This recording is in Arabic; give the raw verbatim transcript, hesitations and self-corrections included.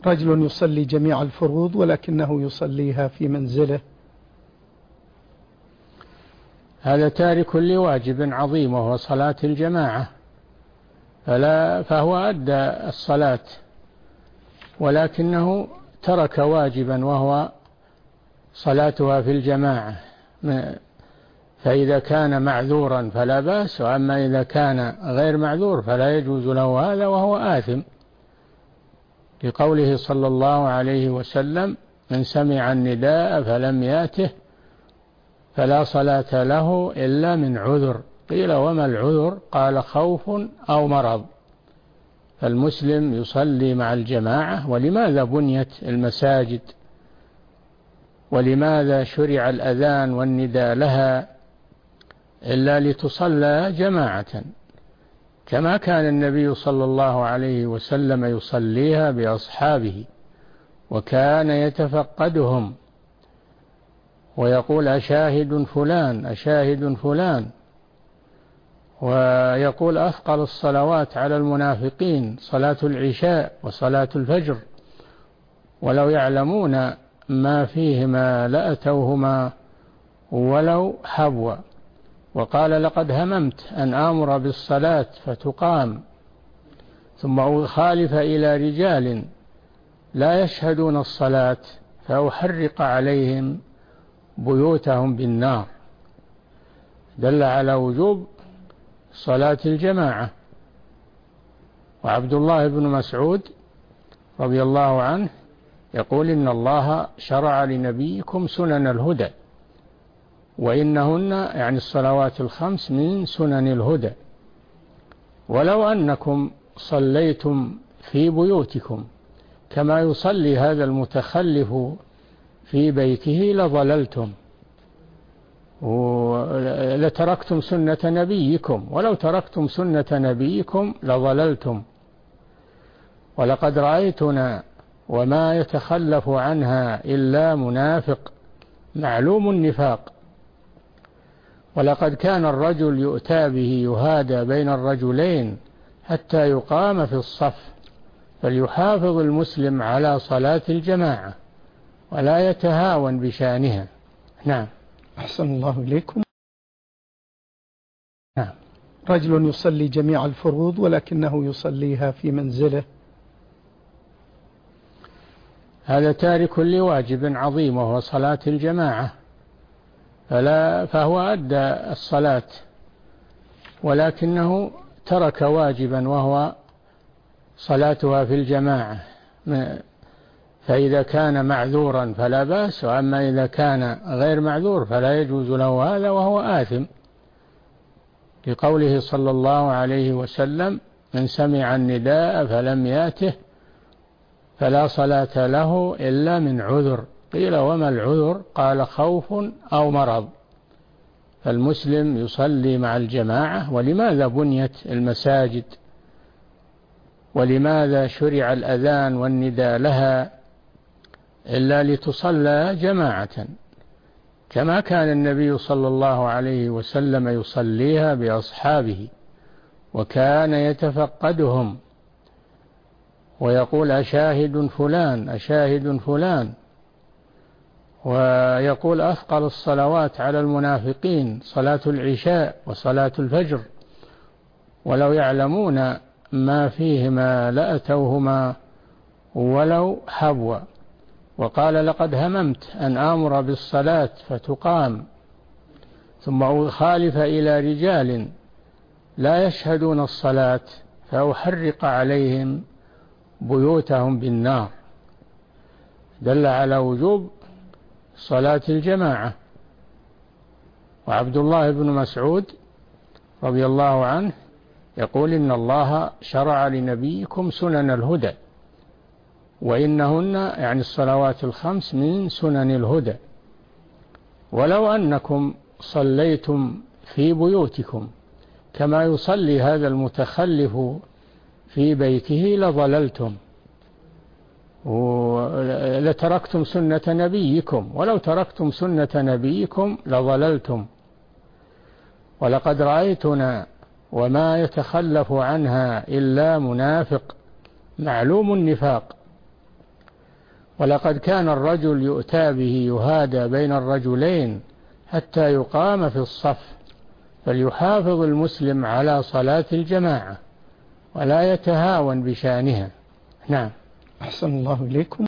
رجل يصلي جميع الفروض ولكنه يصليها في منزله. هذا تارك لواجب عظيم وهو صلاة الجماعة، فلا فهو أدى الصلاة ولكنه ترك واجبا وهو صلاتها في الجماعة، فإذا كان معذورا فلا بأس، وأما إذا كان غير معذور فلا يجوز له هذا وهو آثم، لقوله صلى الله عليه وسلم: من سمع النداء فلم يأته فلا صلاة له إلا من عذر. قيل: وما العذر؟ قال: خوف أو مرض. فالمسلم يصلي مع الجماعة. ولماذا بنيت المساجد؟ ولماذا شرع الأذان والنداء لها؟ إلا لتصلى جماعة، كما كان النبي صلى الله عليه وسلم يصليها بأصحابه، وكان يتفقدهم ويقول: أشاهد فلان أشاهد فلان، ويقول: أثقل الصلوات على المنافقين صلاة العشاء وصلاة الفجر، ولو يعلمون ما فيهما لأتوهما ولو حبوا. وقال: لقد هممت أن آمر بالصلاة فتقام ثم أخالف إلى رجال لا يشهدون الصلاة فأحرق عليهم بيوتهم بالنار. دل على وجوب صلاة الجماعة. وعبد الله بن مسعود رضي الله عنه يقول: إن الله شرع لنبيكم سنن الهدى، وإنهن يعني الصلوات الخمس من سنن الهدى، ولو أنكم صليتم في بيوتكم كما يصلي هذا المتخلف في بيته لضللتم ولتركتم سنة نبيكم، ولو تركتم سنة نبيكم لضللتم. ولقد رأيتنا وما يتخلف عنها إلا منافق معلوم النفاق. ولقد كان الرجل يؤتى به يهادى بين الرجلين حتى يقام في الصف، فليحافظ المسلم على صلاة الجماعة ولا يتهاون بشأنها. نعم. أحسن الله إليكم. نعم. رجل يصلي جميع الفروض ولكنه يصليها في منزله. هذا تارك لواجب عظيم وهو صلاة الجماعة، فلا فهو أدى الصلاة ولكنه ترك واجبا وهو صلاتها في الجماعة، فإذا كان معذورا فلا بأس، وأما إذا كان غير معذور فلا يجوز له هذا وهو آثم، لقوله صلى الله عليه وسلم: من سمع النداء فلم يأته فلا صلاة له إلا من عذر. قيل: وما العذر؟ قال: خوف أو مرض. فالمسلم يصلي مع الجماعة. ولماذا بنيت المساجد؟ ولماذا شرع الأذان والنداء لها؟ إلا لتصلى جماعة، كما كان النبي صلى الله عليه وسلم يصليها بأصحابه، وكان يتفقدهم ويقول: أشاهد فلان أشاهد فلان، ويقول: أثقل الصلوات على المنافقين صلاة العشاء وصلاة الفجر، ولو يعلمون ما فيهما لأتوهما ولو حبوا. وقال: لقد هممت أن آمر بالصلاة فتقام ثم أخالف إلى رجال لا يشهدون الصلاة فأحرق عليهم بيوتهم بالنار. دل على وجوب صلاة الجماعة. وعبد الله بن مسعود رضي الله عنه يقول: إن الله شرع لنبيكم سنن الهدى، وإنهن يعني الصلوات الخمس من سنن الهدى، ولو أنكم صليتم في بيوتكم كما يصلي هذا المتخلف في بيته لضللتم ولتركتم سنة نبيكم، ولو تركتم سنة نبيكم لضللتم. ولقد رأيتنا وما يتخلف عنها إلا منافق معلوم النفاق. ولقد كان الرجل يؤتى به يهادى بين الرجلين حتى يقام في الصف، فليحافظ المسلم على صلاة الجماعة ولا يتهاون بشأنها. نعم. أحسن الله إليكم.